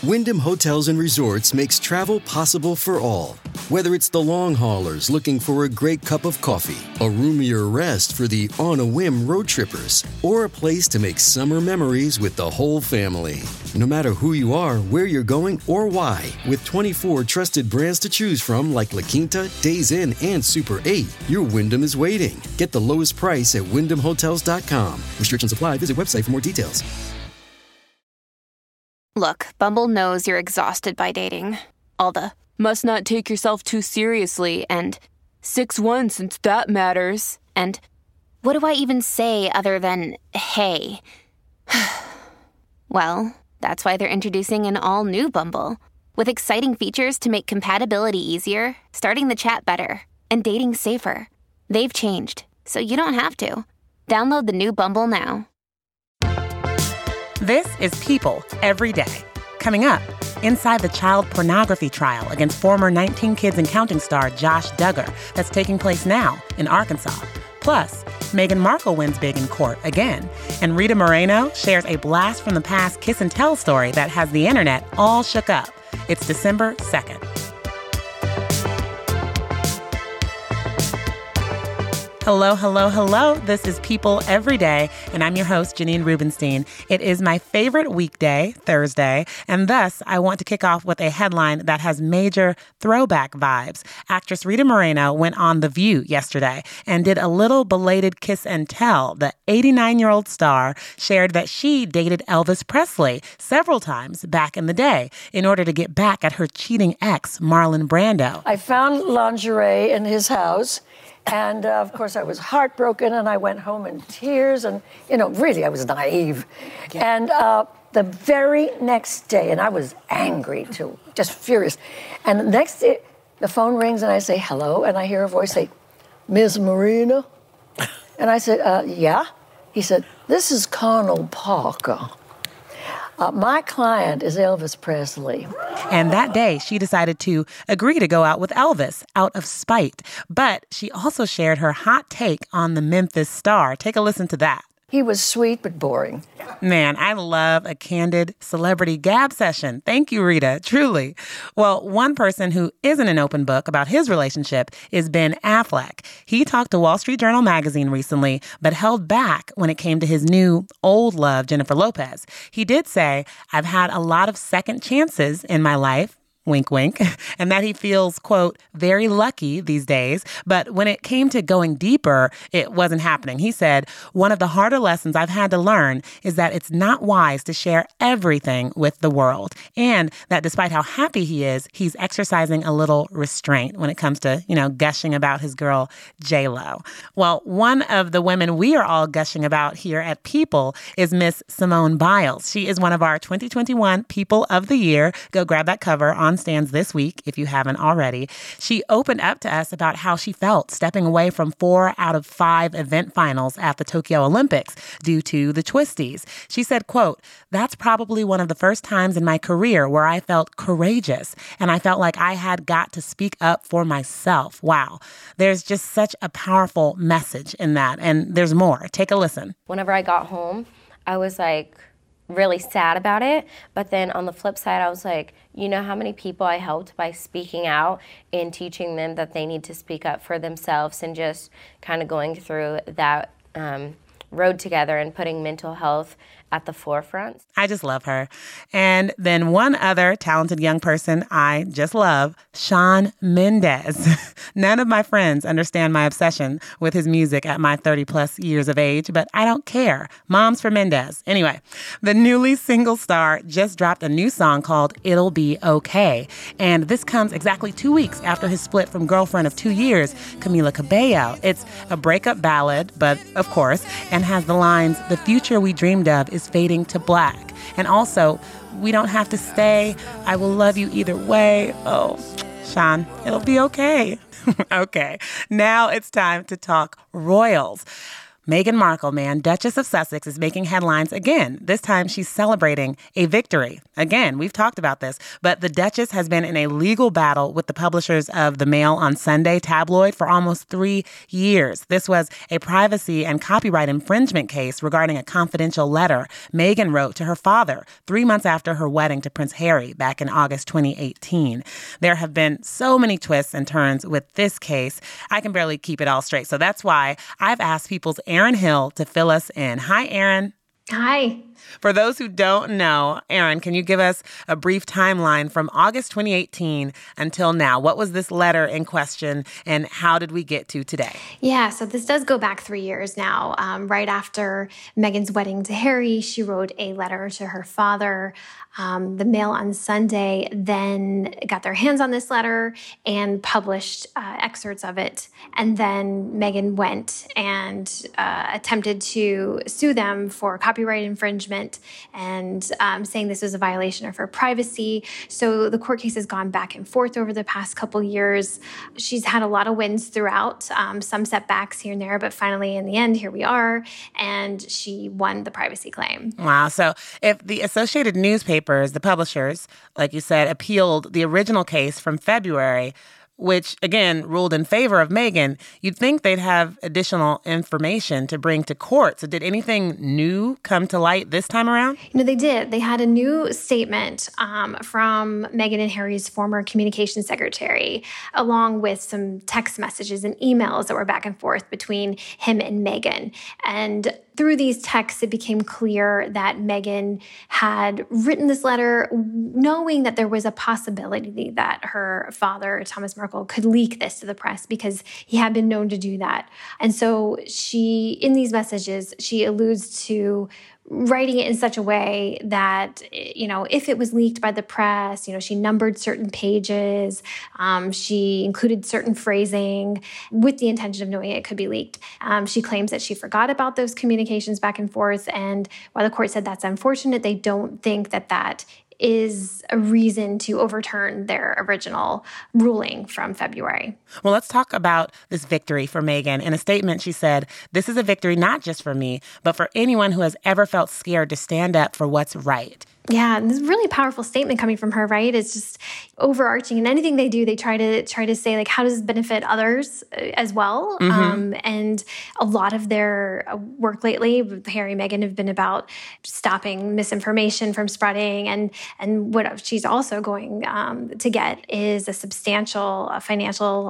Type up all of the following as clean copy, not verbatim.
Wyndham Hotels and Resorts makes travel possible for all. Whether it's the long haulers looking for a great cup of coffee, a roomier rest for the on-a-whim road trippers, or a place to make summer memories with the whole family. No matter who you are, where you're going, or why, with 24 trusted brands to choose from like La Quinta, Days Inn, and Super 8, your Wyndham is waiting. Get the lowest price at WyndhamHotels.com. Restrictions apply. Visit website for more details. Look, Bumble knows you're exhausted by dating. All the, must not take yourself too seriously, and 6'1" since that matters, and what do I even say other than, hey? Well, that's why they're introducing an all-new Bumble, with exciting features to make compatibility easier, starting the chat better, and dating safer. They've changed, so you don't have to. Download the new Bumble now. This is People Every Day. Coming up, inside the child pornography trial against former 19 Kids and Counting star Josh Duggar that's taking place now in Arkansas. Plus, Meghan Markle wins big in court again, and Rita Moreno shares a blast from the past kiss and tell story that has the internet all shook up. It's December 2nd. Hello, hello, hello. This is People Every Day, and I'm your host, Janine Rubenstein. It is my favorite weekday, Thursday, and thus I want to kick off with a headline that has major throwback vibes. Actress Rita Moreno went on The View yesterday and did a little belated kiss and tell. The 89-year-old star shared that she dated Elvis Presley several times back in the day in order to get back at her cheating ex, Marlon Brando. I found lingerie in his house. And, of course, I was heartbroken, and I went home in tears. And, really, I was naive. And the very next day, and I was angry, too, just furious. And the next day, the phone rings, and I say, hello. And I hear a voice say, Ms. Moreno? And I said, yeah. He said, this is Colonel Parker. My client is Elvis Presley. And that day, she decided to agree to go out with Elvis out of spite. But she also shared her hot take on the Memphis Star. Take a listen to that. He was sweet but boring. Man, I love a candid celebrity gab session. Thank you, Rita, truly. Well, one person who isn't an open book about his relationship is Ben Affleck. He talked to Wall Street Journal magazine recently, but held back when it came to his new old love, Jennifer Lopez. He did say, I've had a lot of second chances in my life. Wink, wink, and that he feels, quote, very lucky these days. But when it came to going deeper, it wasn't happening. He said, one of the harder lessons I've had to learn is that it's not wise to share everything with the world. And that despite how happy he is, he's exercising a little restraint when it comes to, gushing about his girl, J-Lo. Well, one of the women we are all gushing about here at People is Miss Simone Biles. She is one of our 2021 People of the Year. Go grab that cover on stands this week, if you haven't already. She opened up to us about how she felt stepping away from 4 out of 5 event finals at the Tokyo Olympics due to the twisties. She said, quote, that's probably one of the first times in my career where I felt courageous and I felt like I had got to speak up for myself. Wow. There's just such a powerful message in that. And there's more. Take a listen. Whenever I got home, I was really sad about it, but then on the flip side, I was like, you know how many people I helped by speaking out and teaching them that they need to speak up for themselves and just kind of going through that road together and putting mental health at the forefront. I just love her. And then one other talented young person I just love, Shawn Mendes. None of my friends understand my obsession with his music at my 30 plus years of age, but I don't care. Mom's for Mendes. Anyway, the newly single star just dropped a new song called It'll Be Okay. And this comes exactly 2 weeks after his split from girlfriend of 2 years, Camila Cabello. It's a breakup ballad, but of course, and has the lines, the future we dreamed of is fading to black. And also, we don't have to stay. I will love you either way. Oh, Shawn, it'll be okay. Okay, now it's time to talk royals. Meghan Markle, Duchess of Sussex, is making headlines again. This time, she's celebrating a victory. Again, we've talked about this, but the Duchess has been in a legal battle with the publishers of the Mail on Sunday tabloid for almost 3 years. This was a privacy and copyright infringement case regarding a confidential letter Meghan wrote to her father 3 months after her wedding to Prince Harry back in August 2018. There have been so many twists and turns with this case, I can barely keep it all straight. So that's why I've asked People's Erin Hill to fill us in. Hi, Erin. Hi. For those who don't know, Erin, can you give us a brief timeline from August 2018 until now? What was this letter in question, and how did we get to today? Yeah, so this does go back 3 years now. Right after Meghan's wedding to Harry, she wrote a letter to her father. The Mail on Sunday then got their hands on this letter and published excerpts of it. And then Meghan went and attempted to sue them for copyright infringement and saying this was a violation of her privacy. So the court case has gone back and forth over the past couple years. She's had a lot of wins throughout, some setbacks here and there, but finally in the end, here we are. And she won the privacy claim. Wow. So if the Associated Newspaper, the publishers, like you said, appealed the original case from February, which, again, ruled in favor of Meghan, you'd think they'd have additional information to bring to court. So did anything new come to light this time around? They did. They had a new statement from Meghan and Harry's former communications secretary, along with some text messages and emails that were back and forth between him and Meghan. And through these texts, it became clear that Meghan had written this letter knowing that there was a possibility that her father, Thomas Markle, could leak this to the press because he had been known to do that. And so she, in these messages, she alludes to writing it in such a way that, if it was leaked by the press, she numbered certain pages, she included certain phrasing with the intention of knowing it could be leaked. She claims that she forgot about those communications back and forth. And while the court said that's unfortunate, they don't think that is a reason to overturn their original ruling from February. Well, let's talk about this victory for Meghan. In a statement, she said, "This is a victory not just for me, but for anyone who has ever felt scared to stand up for what's right." Yeah, and this is a really powerful statement coming from her, right? It's just overarching. And anything they do, they try to say, how does this benefit others as well? Mm-hmm. And a lot of their work lately with Harry and Meghan have been about stopping misinformation from spreading. And what she's also going to get is a substantial financial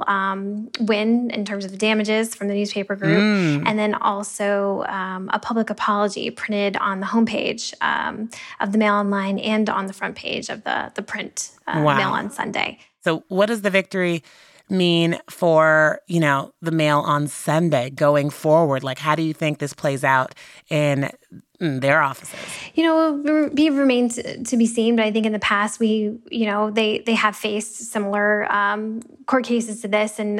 win in terms of the damages from the newspaper group. And then also a public apology printed on the homepage of the Mail Online and on the front page of the print Mail on Sunday. So what does the victory mean for, the Mail on Sunday going forward? How do you think this plays out in their offices? It remains to be seen, but I think in the past they have faced similar court cases to this, and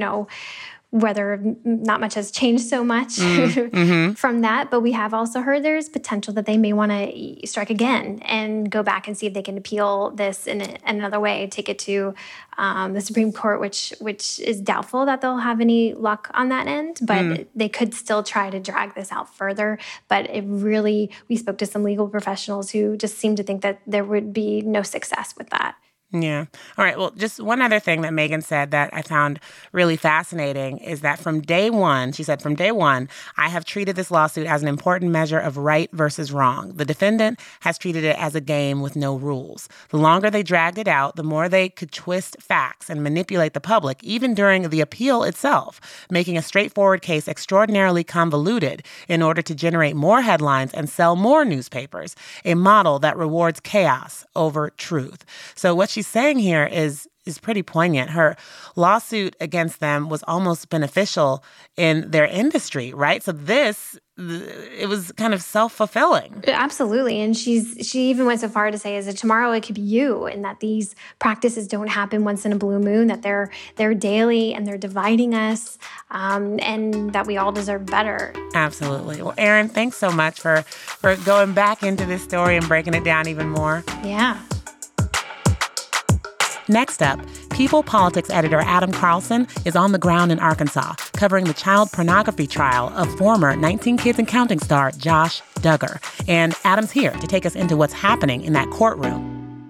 whether not much has changed so much from that. But we have also heard there's potential that they may want to strike again and go back and see if they can appeal this in another way, take it to the Supreme Court, which is doubtful that they'll have any luck on that end. But they could still try to drag this out further. But we spoke to some legal professionals who just seemed to think that there would be no success with that. Yeah. All right. Well, just one other thing that Meghan said that I found really fascinating is that from day one, she said, "From day one, I have treated this lawsuit as an important measure of right versus wrong. The defendant has treated it as a game with no rules. The longer they dragged it out, the more they could twist facts and manipulate the public, even during the appeal itself, making a straightforward case extraordinarily convoluted in order to generate more headlines and sell more newspapers, a model that rewards chaos over truth." So what she's saying here is pretty poignant. Her lawsuit against them was almost beneficial in their industry, right? So it was kind of self-fulfilling. Absolutely. And she even went so far to say, is that tomorrow it could be you, and that these practices don't happen once in a blue moon, that they're daily and they're dividing us, and that we all deserve better. Absolutely. Well, Erin, thanks so much for going back into this story and breaking it down even more. Yeah. Next up, People Politics editor Adam Carlson is on the ground in Arkansas, covering the child pornography trial of former 19 Kids and Counting star Josh Duggar. And Adam's here to take us into what's happening in that courtroom.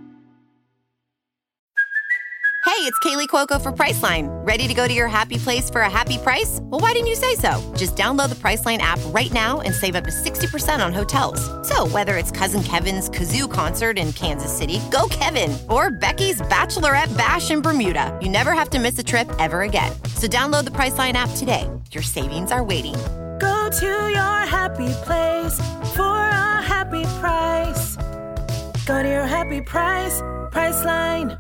Hey, it's Kaylee Cuoco for Priceline. Ready to go to your happy place for a happy price? Well, why didn't you say so? Just download the Priceline app right now and save up to 60% on hotels. So whether it's Cousin Kevin's Kazoo Concert in Kansas City, go Kevin, or Becky's Bachelorette Bash in Bermuda, you never have to miss a trip ever again. So download the Priceline app today. Your savings are waiting. Go to your happy place for a happy price. Go to your happy price, Priceline.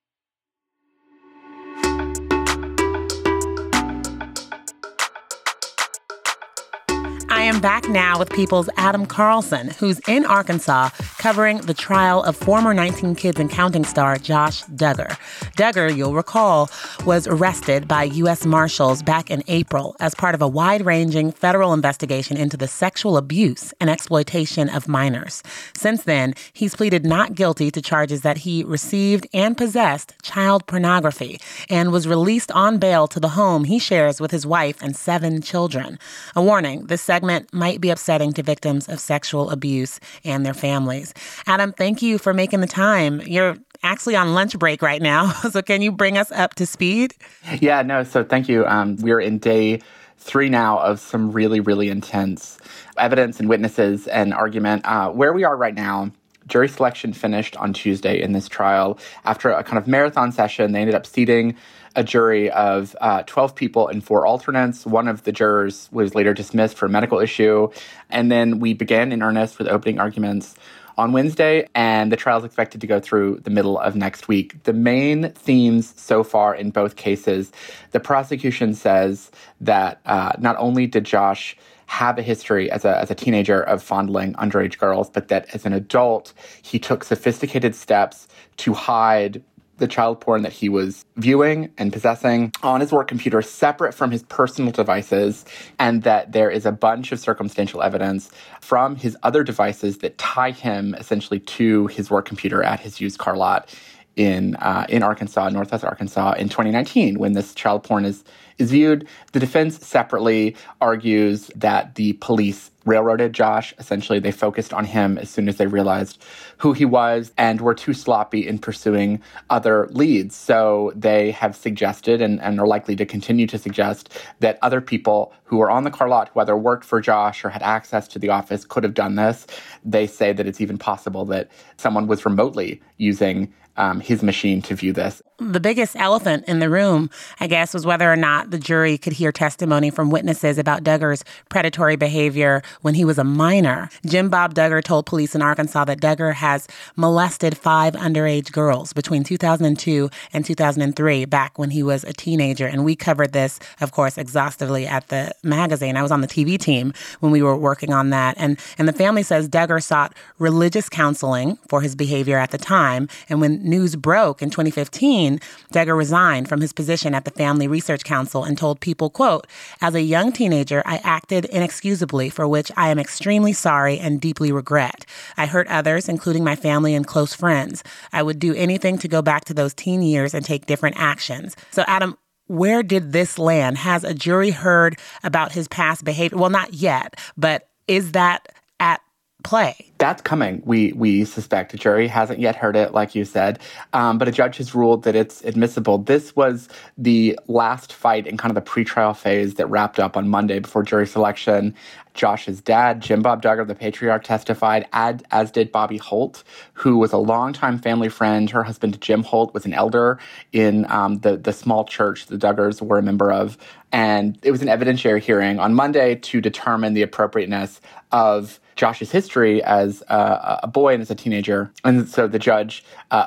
I am back now with People's Adam Carlson, who's in Arkansas covering the trial of former 19 Kids and Counting star Josh Duggar. Duggar, you'll recall, was arrested by U.S. Marshals back in April as part of a wide-ranging federal investigation into the sexual abuse and exploitation of minors. Since then, he's pleaded not guilty to charges that he received and possessed child pornography and was released on bail to the home he shares with his wife and 7 children. A warning, this segment might be upsetting to victims of sexual abuse and their families. Adam, thank you for making the time. You're actually on lunch break right now, so can you bring us up to speed? Yeah, no, so thank you. We're in day 3 now of some really, really intense evidence and witnesses and argument. Where we are right now, jury selection finished on Tuesday in this trial. After a kind of marathon session, they ended up seating a jury of 12 people and 4 alternates. One of the jurors was later dismissed for a medical issue. And then we began in earnest with opening arguments on Wednesday, and the trial is expected to go through the middle of next week. The main themes so far in both cases, the prosecution says that not only did Josh have a history as a teenager of fondling underage girls, but that as an adult, he took sophisticated steps to hide the child porn that he was viewing and possessing on his work computer separate from his personal devices, and that there is a bunch of circumstantial evidence from his other devices that tie him essentially to his work computer at his used car lot in Arkansas, Northwest Arkansas, in 2019, when this child porn is viewed. The defense separately argues that the police railroaded Josh. Essentially, they focused on him as soon as they realized who he was and were too sloppy in pursuing other leads. So they have suggested and are likely to continue to suggest that other people who were on the car lot, who either worked for Josh or had access to the office, could have done this. They say that it's even possible that someone was remotely using his machine to view this. The biggest elephant in the room, I guess, was whether or not the jury could hear testimony from witnesses about Duggar's predatory behavior when he was a minor. Jim Bob Duggar told police in Arkansas that Duggar has molested 5 underage girls between 2002 and 2003, back when he was a teenager. And we covered this, of course, exhaustively at the magazine. I was on the TV team when we were working on that. And the family says Duggar sought religious counseling for his behavior at the time. And when news broke in 2015, Duggar resigned from his position at the Family Research Council and told People, quote, "As a young teenager, I acted inexcusably, for which I am extremely sorry and deeply regret. I hurt others, including my family and close friends. I would do anything to go back to those teen years and take different actions." So, Adam, where did this land? Has a jury heard about his past behavior? Well, not yet, but is that at play? That's coming. We suspect. A jury hasn't yet heard it, like you said, but a judge has ruled that it's admissible. This was the last fight in kind of the pretrial phase that wrapped up on Monday before jury selection. Josh's dad, Jim Bob Duggar, the patriarch, testified, as did Bobby Holt, who was a longtime family friend. Her husband, Jim Holt, was an elder in the small church the Duggars were a member of. And it was an evidentiary hearing on Monday to determine the appropriateness of Josh's history as a boy and as a teenager. And so the judge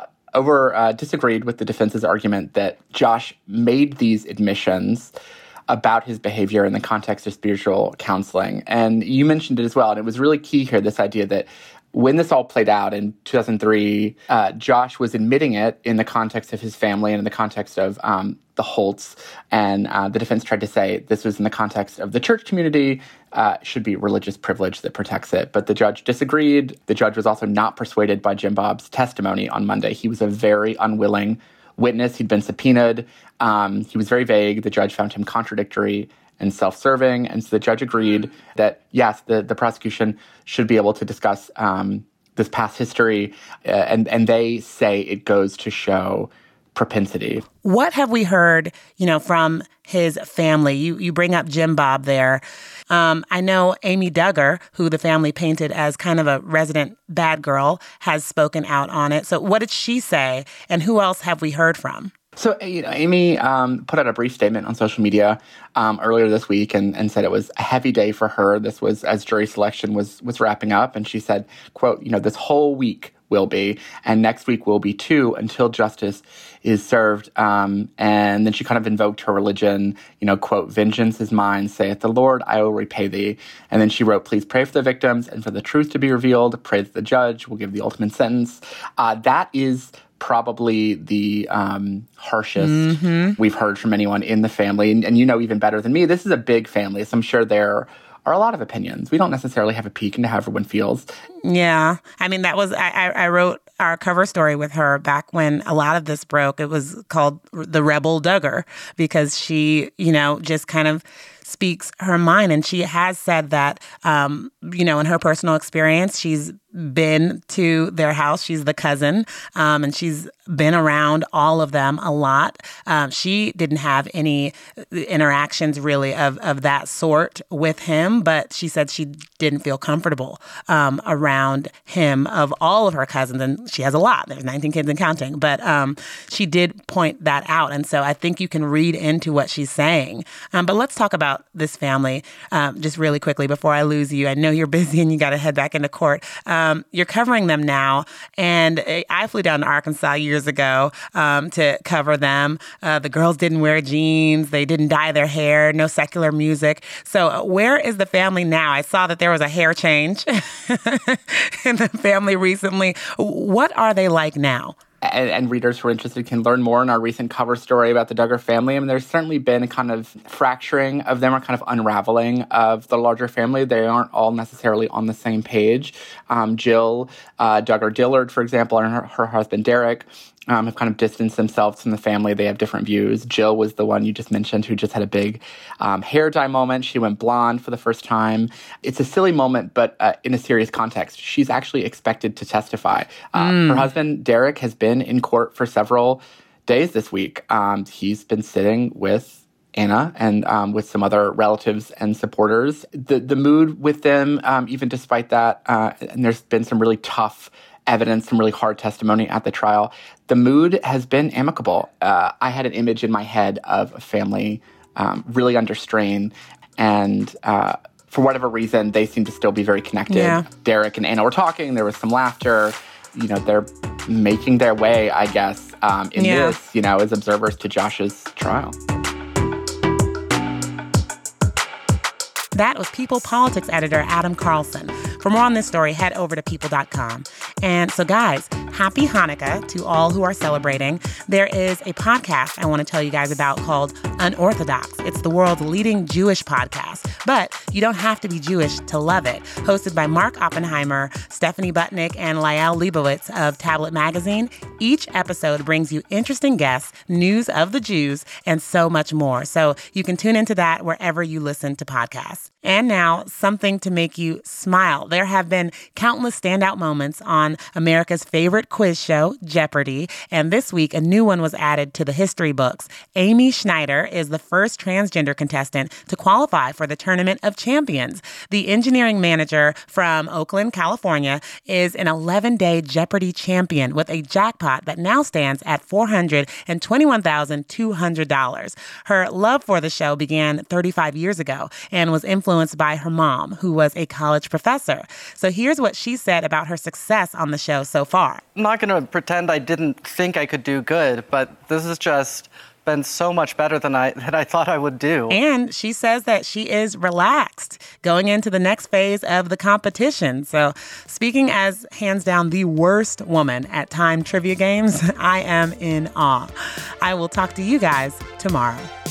disagreed with the defense's argument that Josh made these admissions about his behavior in the context of spiritual counseling. And you mentioned it as well, and it was really key here, this idea that when this all played out in 2003, Josh was admitting it in the context of his family and in the context of the Holts. And the defense tried to say this was in the context of the church community, should be religious privilege that protects it. But the judge disagreed. The judge was also not persuaded by Jim Bob's testimony on Monday. He was a very unwilling witness. He'd been subpoenaed. He was very vague. The judge found him contradictory and self-serving. And so the judge agreed that, yes, the prosecution should be able to discuss this past history. And they say it goes to show propensity. What have we heard, from his family? You bring up Jim Bob there. I know Amy Duggar, who the family painted as kind of a resident bad girl, has spoken out on it. So what did she say? And who else have we heard from? So, Amy put out a brief statement on social media earlier this week and said it was a heavy day for her. This was as jury selection was wrapping up. And she said, quote, this whole week will be, and next week will be too, until justice is served. And then she kind of invoked her religion, quote, vengeance is mine, saith the Lord, I will repay thee. And then she wrote, please pray for the victims and for the truth to be revealed. Pray that the judge will give the ultimate sentence. That is probably the harshest we've heard from anyone in the family. And even better than me, this is a big family, so I'm sure there are a lot of opinions. We don't necessarily have a peek into how everyone feels. Yeah. I mean, that was, I wrote our cover story with her back when a lot of this broke. It was called The Rebel Duggar, because she, just kind of speaks her mind. And she has said that, in her personal experience, she's been to their house. She's the cousin, and she's been around all of them a lot. She didn't have any interactions really of that sort with him, but she said she didn't feel comfortable around him of all of her cousins. And she has a lot. There's 19 kids and counting. But she did point that out. And so I think you can read into what she's saying. But let's talk about this family just really quickly before I lose you. I know you're busy and you got to head back into court. You're covering them now. And I flew down to Arkansas years ago to cover them. The girls didn't wear jeans. They didn't dye their hair. No secular music. So where is the family now? I saw that there was a hair change in the family recently. What are they like now? And readers who are interested can learn more in our recent cover story about the Duggar family. I mean, there's certainly been a kind of fracturing of them, or kind of unraveling of the larger family. They aren't all necessarily on the same page. Jill Duggar Dillard, for example, and her husband Derek have kind of distanced themselves from the family. They have different views. Jill was the one you just mentioned who just had a big hair dye moment. She went blonde for the first time. It's a silly moment, but in a serious context. She's actually expected to testify. Her husband, Derek, has been in court for several days this week. He's been sitting with Anna and with some other relatives and supporters. The mood with them, even despite that, and there's been some really tough evidence, some really hard testimony at the trial, the mood has been amicable. I had an image in my head of a family really under strain, and for whatever reason, they seem to still be very connected. Yeah. Derek and Anna were talking. There was some laughter. They're making their way, I guess, in this, as observers to Josh's trial. That was People Politics editor Adam Carlson. For more on this story, head over to people.com. And so, guys, happy Hanukkah to all who are celebrating. There is a podcast I want to tell you guys about called Unorthodox. It's the world's leading Jewish podcast, but you don't have to be Jewish to love it. Hosted by Mark Oppenheimer, Stephanie Butnick, and Lael Leibovitz of Tablet Magazine, each episode brings you interesting guests, news of the Jews, and so much more. So you can tune into that wherever you listen to podcasts. And now, something to make you smile. There have been countless standout moments on America's favorite quiz show, Jeopardy! And this week, a new one was added to the history books. Amy Schneider is the first transgender contestant to qualify for the Tournament of Champions. The engineering manager from Oakland, California, is an 11-day Jeopardy! Champion with a jackpot that now stands at $421,200. Her love for the show began 35 years ago and was influenced by her mom, who was a college professor. So here's what she said about her success on the show so far. I'm not going to pretend I didn't think I could do good, but this has just been so much better than I thought I would do. And she says that she is relaxed going into the next phase of the competition. So speaking as hands down the worst woman at time trivia games, I am in awe. I will talk to you guys tomorrow.